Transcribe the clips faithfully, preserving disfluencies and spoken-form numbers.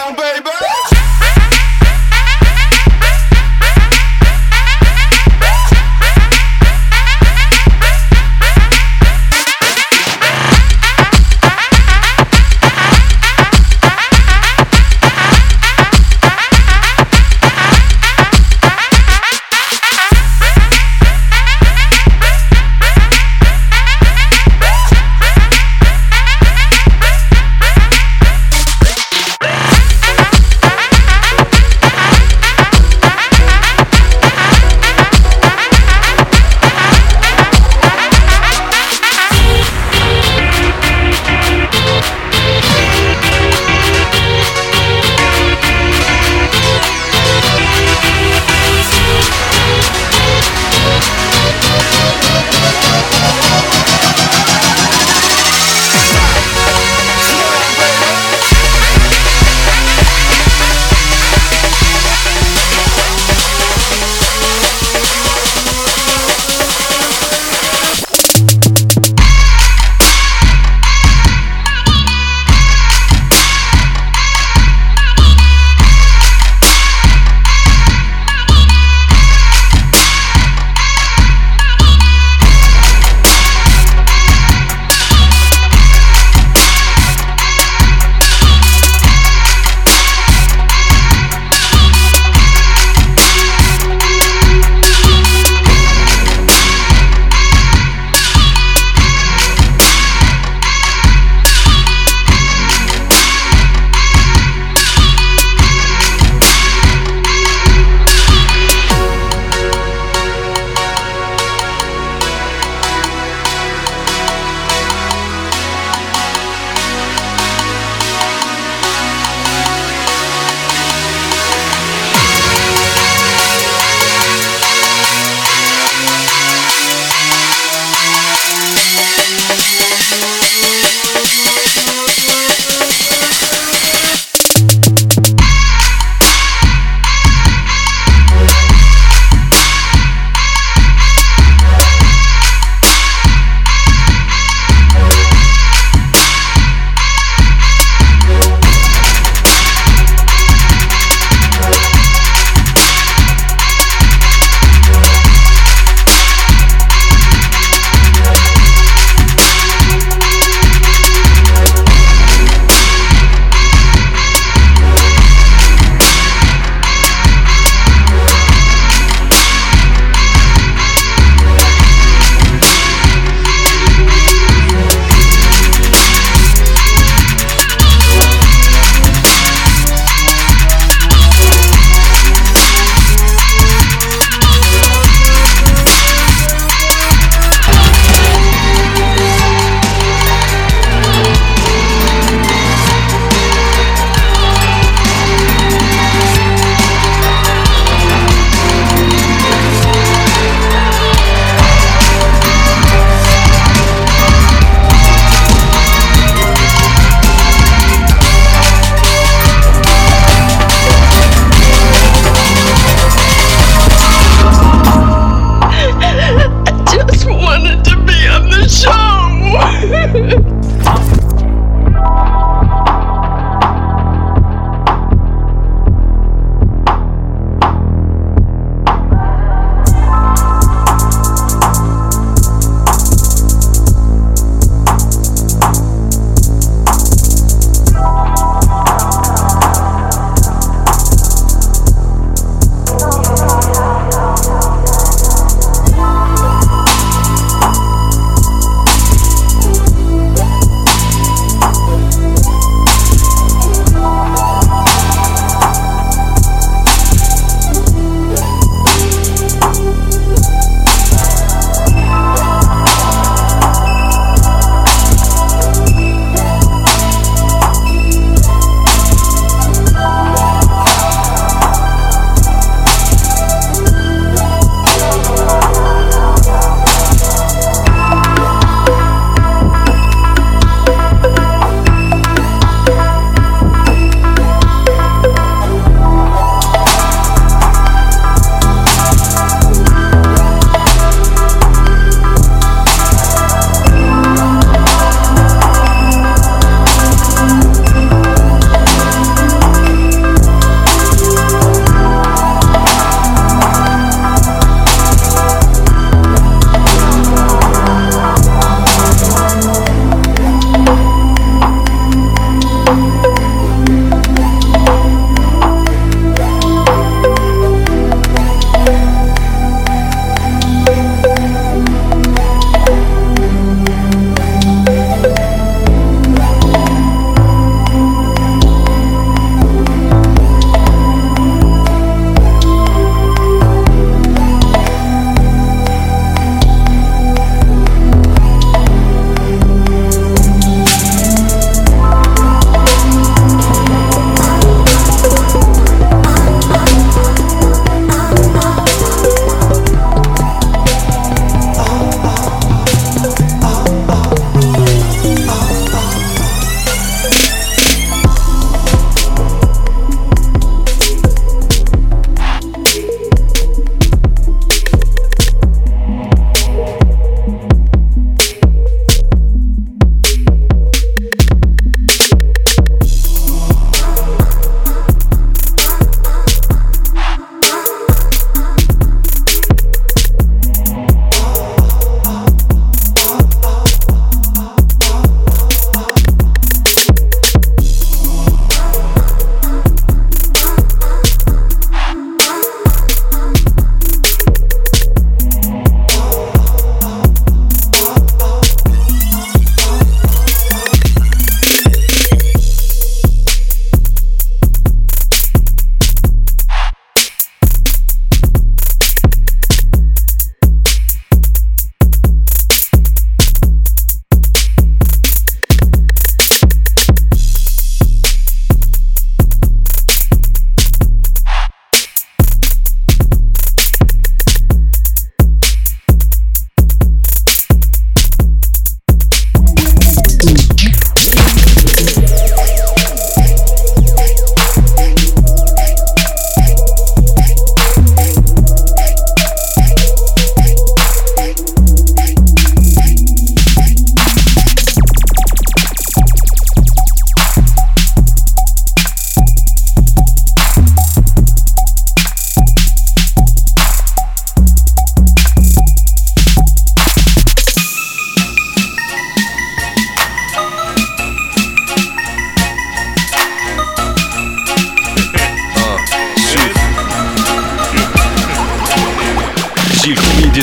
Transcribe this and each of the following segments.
down, baby.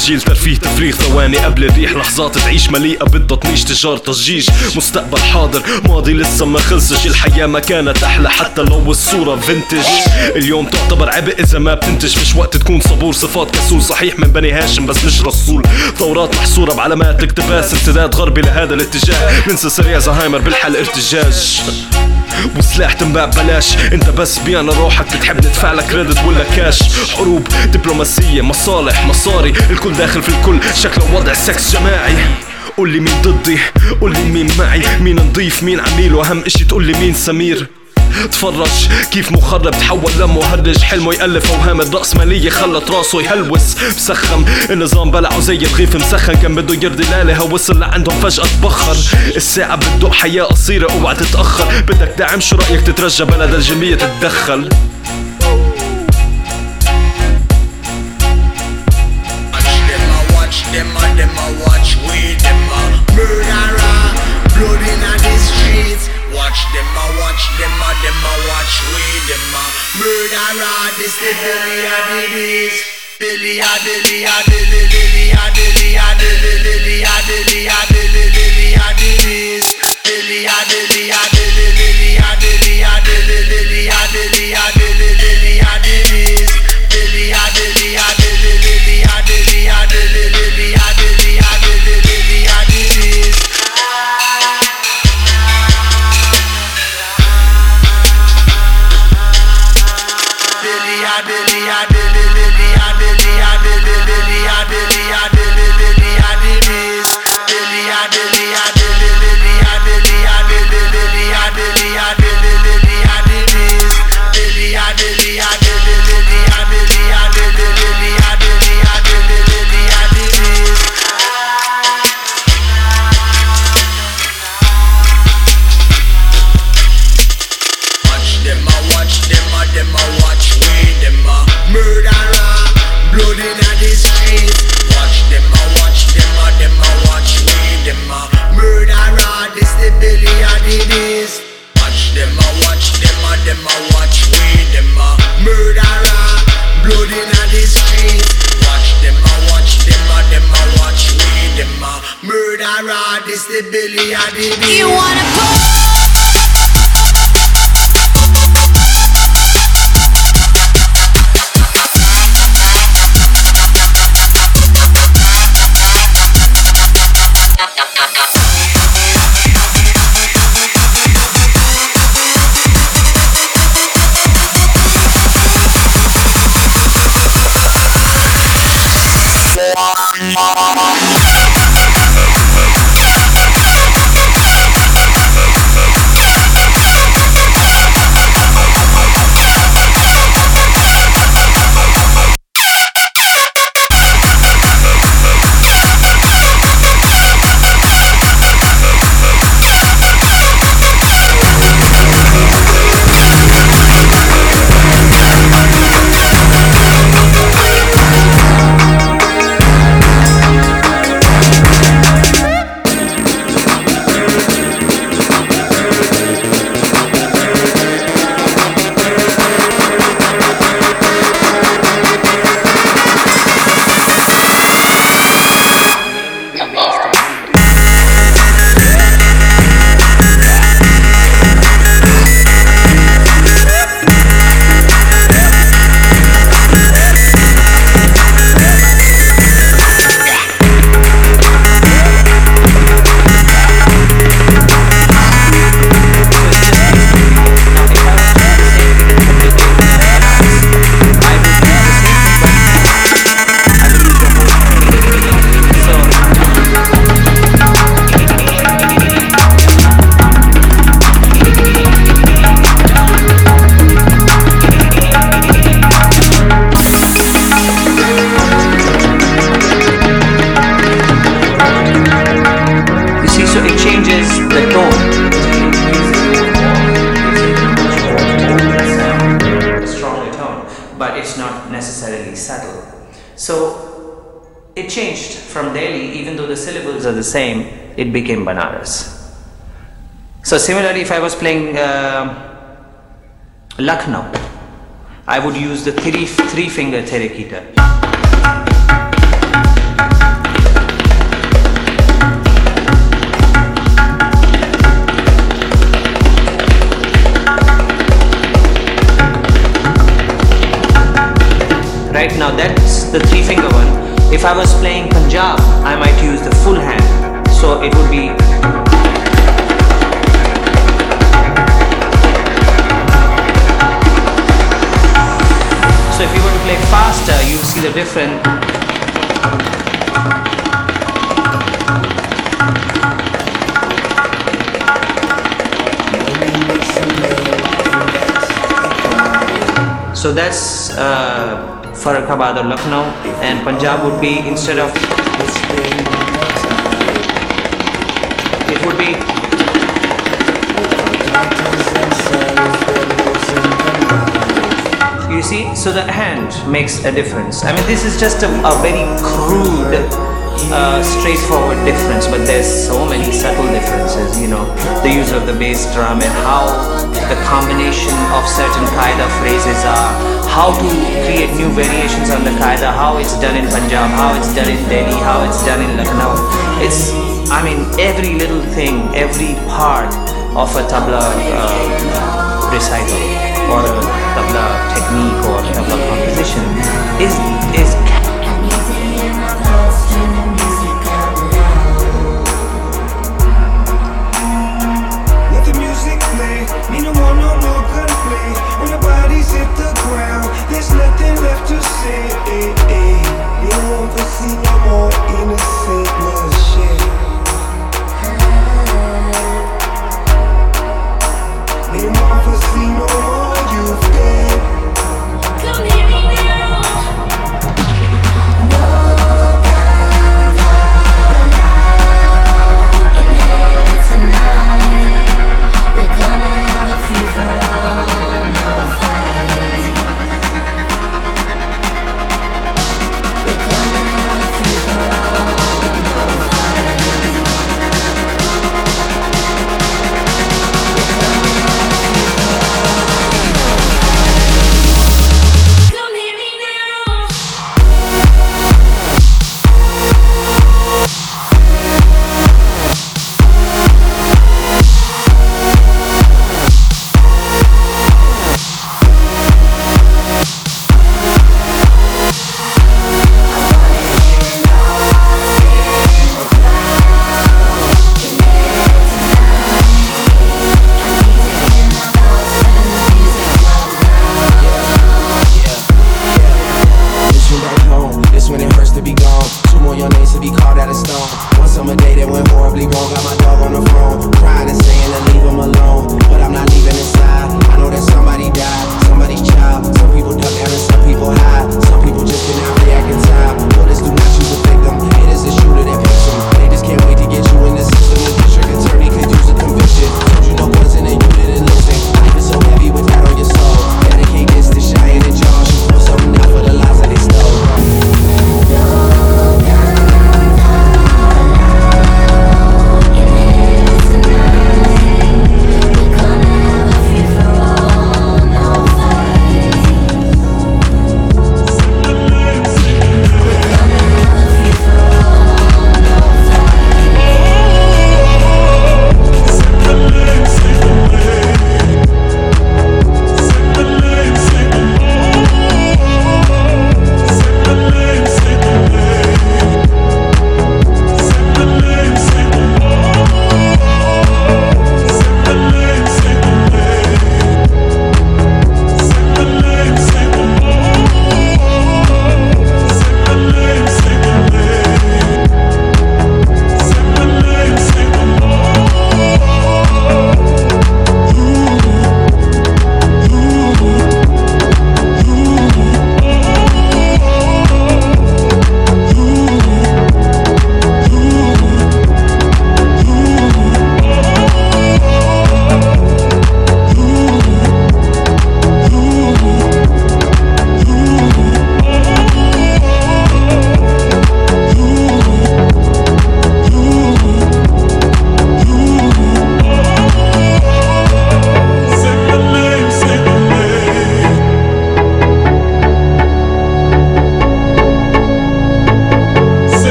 تسجيل ترفيه تفريغ ثواني قبل الريح، لحظات تعيش مليئة بالتطنيش تجار تسجيج، مستقبل حاضر ماضي لسه ما خلصش، الحياة ما كانت أحلى حتى لو الصورة فينتج. اليوم تعتبر عبء إذا ما بتنتج، مش وقت تكون صبور، صفات كسول صحيح من بني هاشم بس مش رسول، ثورات محصورة بعلامات الاقتباس، امتداد غربي لهذا الاتجاه، بنسى سريع زهايمر بالحل ارتجاج، وسلاح تنباع بلاش، انت بس بيانا روحك بتحب ندفع لك كريدت ولا كاش، حروب دبلوماسية مصالح مصاري، الكل داخل في الكل شكله وضع سكس جماعي. قول لي مين ضدي، قول لي مين معي، مين نضيف مين عميل، واهم اشي تقول لي مين سمير. تفرج كيف مخرب تحول لمهرج، حلمه يألف اوهام الرأسمالية خلت راسه يهلوس، مسخم النظام بلعه زي الرغيف مسخن، كان بده يرضي لالها وصل لعندهم فجأة تبخر، الساعة بتدق حياة قصيرة اوعى تتأخر، بدك دعم شو رأيك تترجى بلد الجميع تتدخل. Watch them a watch them a them a watch we them a murderer. This the Billy a Billy's Billy a Billy a Billy Billy a Billy a Billy Billy a Billy a Billy Billy a Billy's Billy a Billy a Billy Billy a Billy a Billy Billy a Billy a Billy Billy a Billy's Billy a Billy a Billy Billy a Billy a Billy Billy a Billy a Billy Billy a Billy's. This the Billy I did it. You wanna put it changed from Delhi, even though the syllables are the same, it became Banaras. So similarly, if I was playing uh, Lucknow, I would use the three, three finger Therekita. right? Now that's the three finger one. If I was playing Punjab, I might use the full hand. So it would be. So if you were to play faster, you'll see the different. So that's uh, Farrukhabad or Lucknow, and Punjab would be, instead of, it would be. You see, so the hand makes a difference. I mean, this is just a, a very crude, uh, straightforward difference, but there's so many subtle differences, you know, the use of the bass drum and how the combination of certain qaida phrases are, how to create new variations on the qaida, how it's done in Punjab, how it's done in Delhi, how it's done in Lucknow. It's, I mean, every little thing, every part of a tabla uh, recital or a tabla technique or tabla composition is is let the music play, me no more, no more gunplay. When the bodies hit the ground, there's nothing left to say. You don't want to see no more innocent bloodshed. Me no want to see no more youth dead. Come hear me now.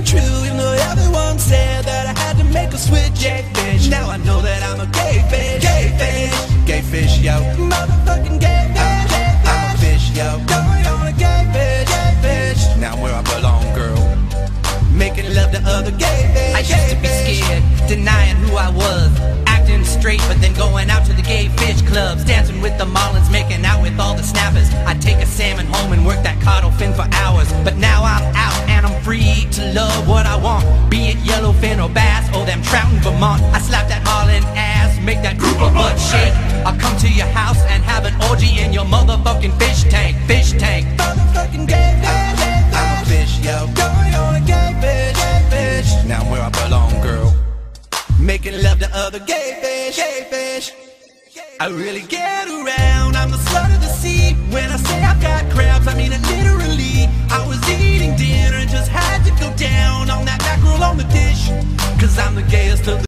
ain't true, even though everyone said that I had to make a switch. Gay fish, now I know that I'm a gay fish. Gay fish, gay fish, yo. Motherfucking gay fish. I'm a fish, yo. Going on a gay fish, gay fish. Now where I belong, girl. Making love to other gay fish. I used to be scared, denying who I was, acting straight, but then going out to the gay fish clubs, dancing with the marlins, making out with all the snappers. I'd take a salmon home and work that caudal fin for hours. But now I'm out and I'm free to love what I want, be it yellowfin or bass or them trout in Vermont. I slap that marlin ass, make that grouper butt shake. I'll come to your house and have an orgy in your motherfucking fish tank, fish tank. Motherfucking gay fish. I'm a fish, yo. Going on a gay fish, gay fish. Now where I belong, girl. Making love to other gay fish, gay fish. I really get around, I'm the slut of the sea. When I say I've got crabs, I mean it literally. I was eating dinner and just had to go down on that back roll on the dish, cause I'm the gayest of the